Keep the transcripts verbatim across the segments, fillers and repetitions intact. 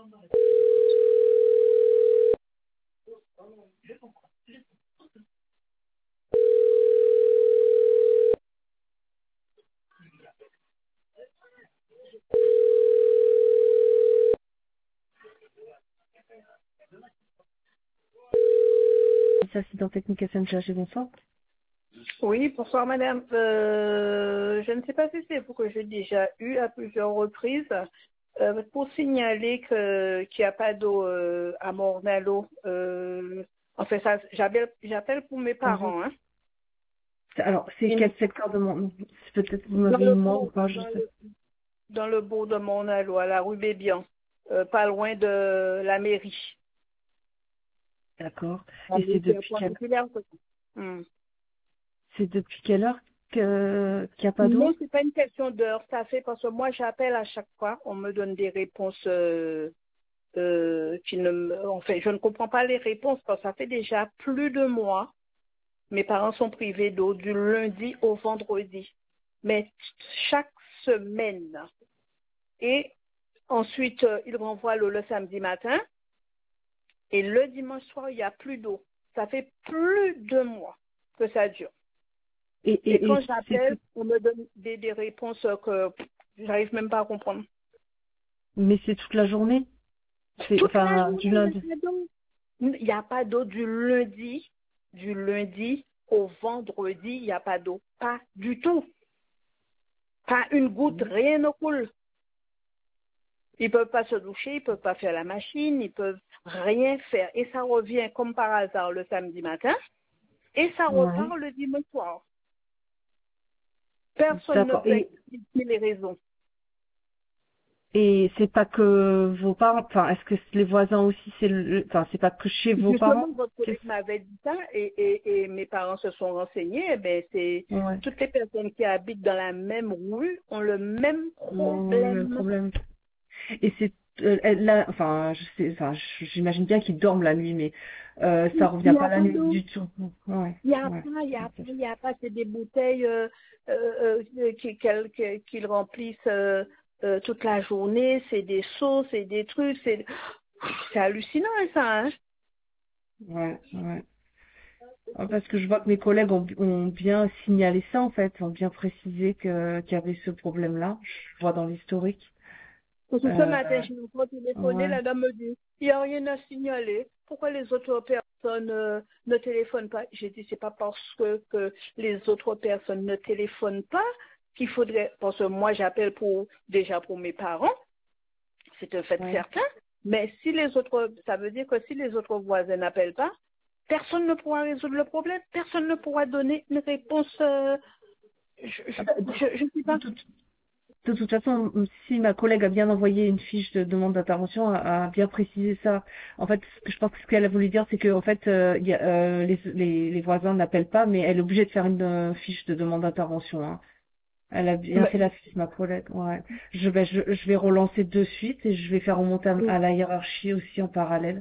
Ça, c'est dans Technique S N C H, bonsoir. Oui, bonsoir madame. Euh, je ne sais pas si c'est vous que j'ai déjà eu à plusieurs reprises euh, pour signaler que qu'il n'y a pas d'eau euh, à Mornalo. Euh, en fait, ça, j'appelle, j'appelle pour mes Mhm. parents. Hein. Alors, c'est Ils- quel secteur de mon... C'est peut-être vous dans m'avez eu le moi ou bourg, pas, je dans sais. le, dans le bourg de Mornalo, à la rue Bébian, euh, pas loin de la mairie. D'accord. La Et c'est mairie depuis Point quelle... Populaire, c'est ça. Hmm. C'est depuis quelle heure que... qu'il n'y a pas Non, d'eau? c'est pas une question d'heure. Ça fait parce que moi j'appelle à chaque fois, on me donne des réponses euh, euh, qui ne me... Enfin, je ne comprends pas les réponses parce que ça fait déjà plus de mois. Mes parents sont privés d'eau du lundi au vendredi. Mais chaque semaine. Et ensuite, euh, ils renvoient l'eau le samedi matin. Et le dimanche soir, il n'y a plus d'eau. Ça fait plus de mois que ça dure. Et, Et et, quand et c'est j'appelle, tout... on me donne des, des réponses que j'arrive même pas à comprendre. Mais c'est toute la journée? C'est... Toute la Enfin, journée, du il n'y a lundi. pas d'eau. Il n'y a pas d'eau du lundi, du lundi au vendredi, il n'y a pas d'eau. Pas du tout. Pas une goutte, rien ne coule. Ils peuvent pas se doucher, ils peuvent pas faire la machine, ils peuvent rien faire. Et ça revient comme par hasard le samedi matin et ça Ouais. repart le dimanche soir. Personne ne D'accord. peut Et, expliquer les raisons. et c'est pas que vos parents... Enfin, est-ce que les voisins aussi, c'est le... Enfin, c'est pas que chez vos Justement, parents? votre collègue Qu'est-ce- m'avait dit ça et, et, et mes parents se sont renseignés. Eh ben, c'est Ouais. toutes les personnes qui habitent dans la même rue ont le même Non, le même problème. problème. Et c'est euh, elle- là, enfin, je sais, enfin, je- j'imagine bien qu'ils dorment la nuit, mais euh, ça Il revient n'y pas a la pas nuit d'eau. du tout. Ouais, Il n'y a ouais. pas, il n'y a pas, Ok. il n'y a pas. C'est des bouteilles euh, euh, euh, qui- qu'elles- qu'elles- qu'ils remplissent euh, euh, toute la journée. C'est des seaux, c'est des trucs. C'est c'est hallucinant, ça. Hein? Ouais, ouais. Ah, parce que je vois que mes collègues ont, ont bien signalé ça en fait, ont bien précisé que qu'il y avait ce problème-là. Je le vois dans l'historique. Parce que ce Euh, matin, je me suis téléphoné, ouais. la dame me dit, il n'y a rien à signaler. Pourquoi les autres personnes euh, ne téléphonent pas? J'ai dit, c'est pas parce que, que les autres personnes ne téléphonent pas qu'il faudrait, parce que moi j'appelle pour déjà pour mes parents, c'est un fait Ouais. certain, mais si les autres, ça veut dire que si les autres voisins n'appellent pas, personne ne pourra résoudre le problème, personne ne pourra donner une réponse. Euh, je Ah bah, je ne sais de, pas. toute de toute façon, si ma collègue a bien envoyé une fiche de demande d'intervention, a, a bien précisé ça. En fait, ce que je pense que ce qu'elle a voulu dire, c'est que en fait, euh, il y a, euh, les, les, les voisins n'appellent pas, mais elle est obligée de faire une euh, fiche de demande d'intervention. Hein. Elle a bien fait la fiche, ma collègue. Ouais. Je vais, je, je vais relancer de suite et je vais faire remonter à, à la hiérarchie aussi en parallèle,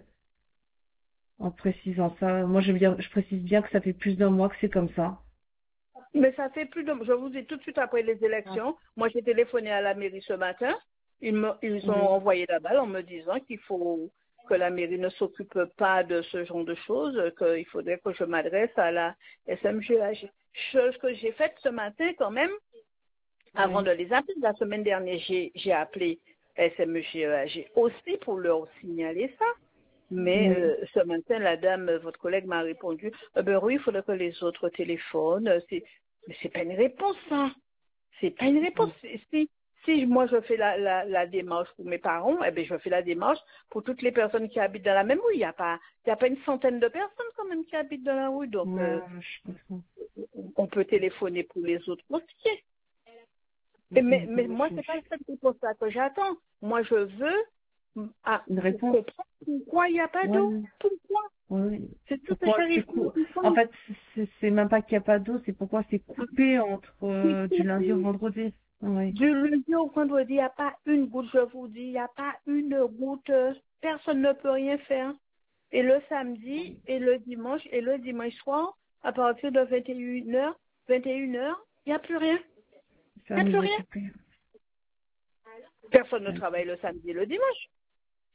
en précisant ça. Moi, je, veux dire, je précise bien que ça fait plus d'un mois que c'est comme ça. Mais ça fait plus de... Je vous dis tout de suite après les Ah. élections, moi j'ai téléphoné à la mairie ce matin. Ils, me, ils ont Oui. envoyé la balle en me disant qu'il faut que la mairie ne s'occupe pas de ce genre de choses, qu'il faudrait que je m'adresse à la S M G A G. Chose que j'ai faite ce matin quand même, avant Oui. de les appeler. La semaine dernière, j'ai j'ai appelé S M G A G aussi pour leur signaler ça. Mais Oui. euh, ce matin, la dame, euh, votre collègue m'a répondu, eh ben oui, il faudrait que les autres téléphonent. Euh, c'est- Mais c'est pas une réponse, ça. C'est pas une réponse. Si, si si moi je fais la, la, la démarche pour mes parents, eh ben je fais la démarche pour toutes les personnes qui habitent dans la même rue. Il n'y a pas, il y a pas une centaine de personnes quand même qui habitent dans la rue, donc Ouais, euh, ouais, je comprends. on peut téléphoner pour les autres aussi. Mm, Et mais, mm, mais mm, moi, je- c'est pas je- cette réponse-là que j'attends. Moi, je veux mm, ah, Une réponse. comprendre pourquoi il n'y a pas d'eau. Ouais. Pourquoi? Oui. C'est tout ce que Pourquoi c'est j'arrive pas cou... à En comprendre. fait, c'est c'est même pas qu'il n'y a pas d'eau, c'est pourquoi c'est coupé entre C'est euh, du lundi au coupé. vendredi. Oui. Du lundi au vendredi, il n'y a pas une goutte, je vous dis, il n'y a pas une goutte. Personne ne peut rien faire. Et le samedi, et le dimanche, et le dimanche soir, à partir de vingt et une heures, vingt et une heures, il n'y a plus rien. C'est Il à n'y a plus nouveau rien. coupé. Personne ne Ouais. travaille le samedi et le dimanche.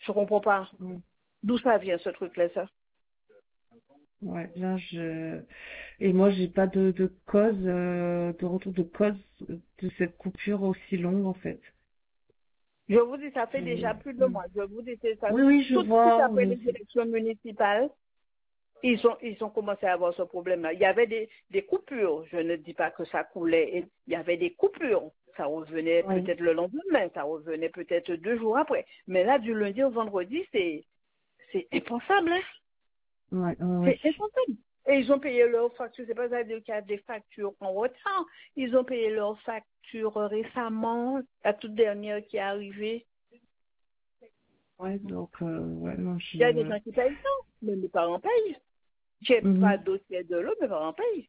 Je comprends pas. Mm. D'où ça vient, ce truc-là, ça? Ouais, là, je... Et moi, j'ai pas de, de cause, euh, de retour de cause de cette coupure aussi longue, en fait. Je vous dis, ça fait Et- déjà plus de Mm. mois. Je vous dis, c'est ça. Oui, oui, je Tout de suite vois, après mais les c'est- élections municipales, ils ont, ils ont commencé à avoir ce problème-là. Il y avait des, des coupures. Je ne dis pas que ça coulait. Et il y avait des coupures. Ça revenait oui, peut-être le lendemain, ça revenait peut-être deux jours après. Mais là, du lundi au vendredi, c'est, c'est impensable, hein. ouais, ouais, ouais. C'est impensable. Et ils ont payé leurs factures. C'est pas ça dire qu'il y a des factures en retard. Ils ont payé leurs factures récemment, la toute dernière qui est arrivée. Ouais, donc, euh, ouais, non, Il y a des je... gens qui payent ça, mais mes parents payent. J'ai pas Mhm. de dossier de l'eau, mes parents payent.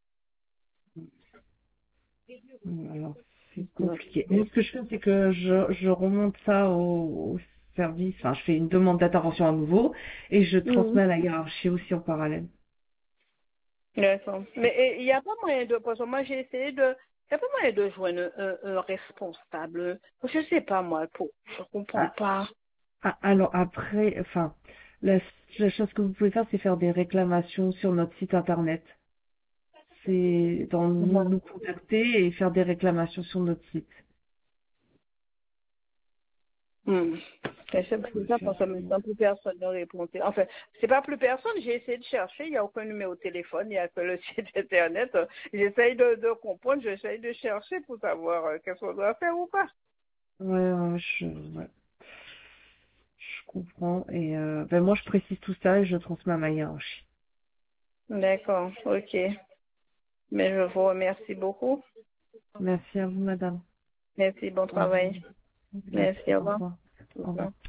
Mm, Alors, c'est compliqué. Moi, ce que je fais, c'est que je, je remonte ça au, au service, enfin, je fais une demande d'intervention à nouveau, et je Mhm. transmets à la hiérarchie aussi en parallèle. D'accord. Mais et, il n'y a pas moyen de, parce que moi j'ai essayé de, il n'y a pas moyen de joindre un, un responsable. Je sais pas moi, pour, je comprends Ah, pas. ah, alors après, enfin, la, la chose que vous pouvez faire, c'est faire des réclamations sur notre site internet. C'est dans nous, Mhm. nous contacter et faire des réclamations sur notre site. Hmm. Et c'est Vous c'est pouvez ça faire parce que maintenant plus personne ne répond. Enfin, c'est pas plus personne, j'ai essayé de chercher, il n'y a aucun numéro de téléphone, il n'y a que le site internet. J'essaye de, de comprendre, j'essaye de chercher pour savoir euh, qu'est-ce qu'on doit faire ou pas. Ouais, ouais, je, ouais, je comprends. Et euh, ben moi, je précise tout ça et je transmets à ma hiérarchie. D'accord, ok. Mais je vous remercie beaucoup. Merci à vous, madame. Merci, bon Au revoir. travail. Merci, Merci, au au revoir. revoir. Au Au revoir. revoir.